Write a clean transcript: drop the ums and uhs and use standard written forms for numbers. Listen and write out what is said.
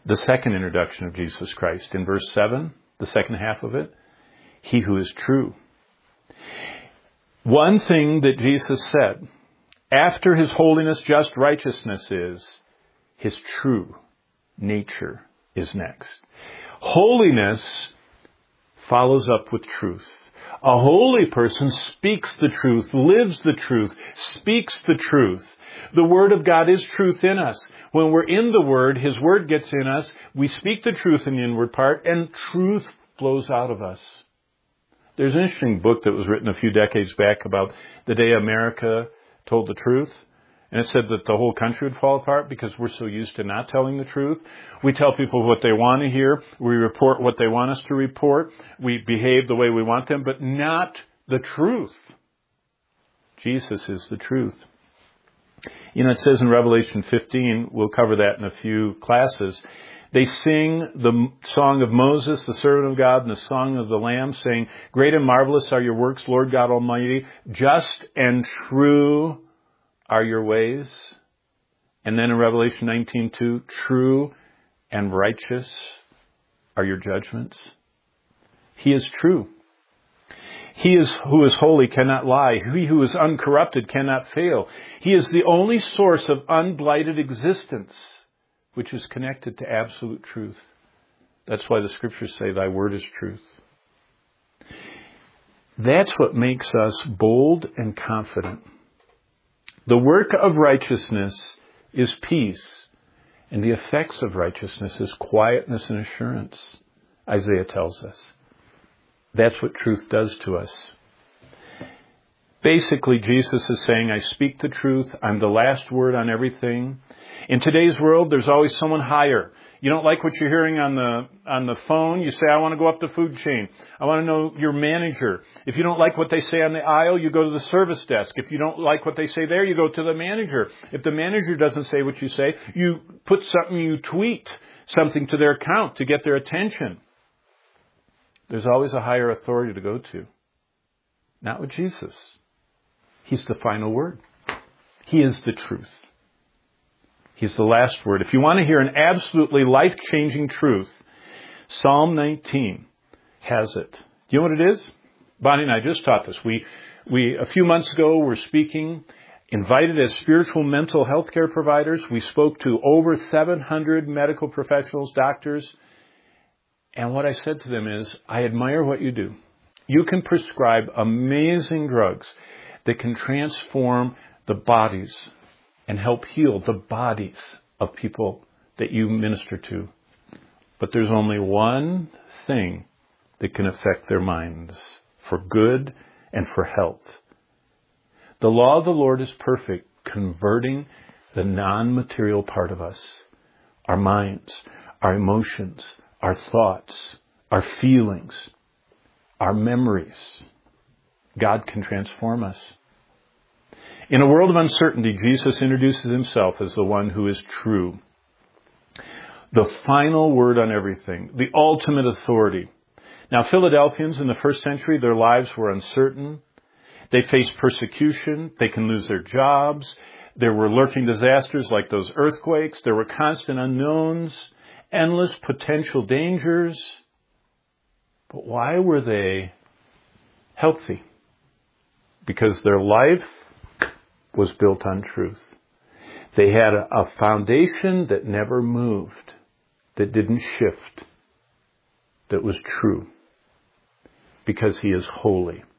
the second introduction of Jesus Christ. In verse 7, the second half of it, he who is true. One thing that Jesus said after his holiness, just righteousness is, his true nature is next. Holiness follows up with truth. A holy person speaks the truth, lives the truth, speaks the truth. The Word of God is truth in us. When we're in the Word, His Word gets in us. We speak the truth in the inward part, and truth flows out of us. There's an interesting book that was written a few decades back about the day America told the truth. And it said that the whole country would fall apart because we're so used to not telling the truth. We tell people what they want to hear. We report what they want us to report. We behave the way we want them, but not the truth. Jesus is the truth. You know, it says in Revelation 15, we'll cover that in a few classes, they sing the song of Moses, the servant of God, and the song of the Lamb, saying, "Great and marvelous are your works, Lord God Almighty. Just and true are your ways." And then in Revelation 19:2, "True and righteous are your judgments." He is true. He who is holy cannot lie. He who is uncorrupted cannot fail. He is the only source of unblighted existence, which is connected to absolute truth. That's why the Scriptures say, "Thy word is truth." That's what makes us bold and confident. The work of righteousness is peace, and the effects of righteousness is quietness and assurance, Isaiah tells us. That's what truth does to us. Basically, Jesus is saying, I speak the truth. I'm the last word on everything. In today's world, there's always someone higher. You don't like what you're hearing on the phone, you say, I want to go up the food chain. I want to know your manager. If you don't like what they say on the aisle, you go to the service desk. If you don't like what they say there, you go to the manager. If the manager doesn't say what you say, you put something, you tweet something to their account to get their attention. There's always a higher authority to go to. Not with Jesus. He's the final word. He is the truth. He's the last word. If you want to hear an absolutely life-changing truth, Psalm 19 has it. Do you know what it is? Bonnie and I just taught this. We a few months ago were speaking, invited as spiritual mental health care providers. We spoke to over 700 medical professionals, doctors. And what I said to them is, I admire what you do. You can prescribe amazing drugs that can transform the bodies and help heal the bodies of people that you minister to. But there's only one thing that can affect their minds for good and for health. The law of the Lord is perfect, converting the non-material part of us, our minds, our emotions, our thoughts, our feelings, our memories. God can transform us. In a world of uncertainty, Jesus introduces himself as the one who is true. The final word on everything, the ultimate authority. Now, Philadelphians in the first century, their lives were uncertain. They faced persecution. They can lose their jobs. There were lurking disasters like those earthquakes. There were constant unknowns, endless potential dangers. But why were they healthy? Because their life was built on truth. They had a foundation that never moved, that didn't shift, that was true. Because he is holy.